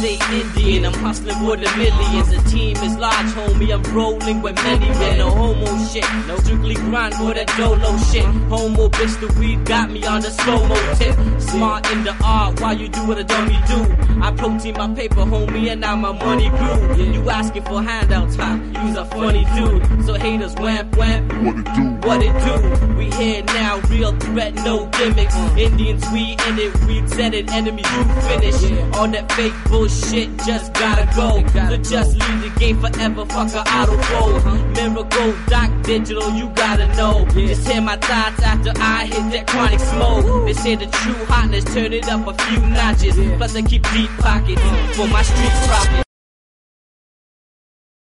say Indian, I'm hustling for the millions. The team is large, homie, I'm rolling with many men. No homo shit, no strictly grind for that dolo shit. Homo bitch, the weed got me on the slow-mo tip. Smart in the art, while you do what a dummy do. I protein my paper, homie, and now my money grew. You asking for handouts, huh? You's a funny dude. So haters, wham, wham, what it do? We here now, real threat, no gimmicks. Indians, we in it, we said it, enemies, you finish. All that fake bullshit just gotta go. So just leave the game forever, fuck a auto roll. Miracle, Doc Digital, you gotta know. Just hear my thoughts after I hit that chronic smoke. They say the true hotness, turn it up a few notches. Plus I keep deep pockets for my street profit.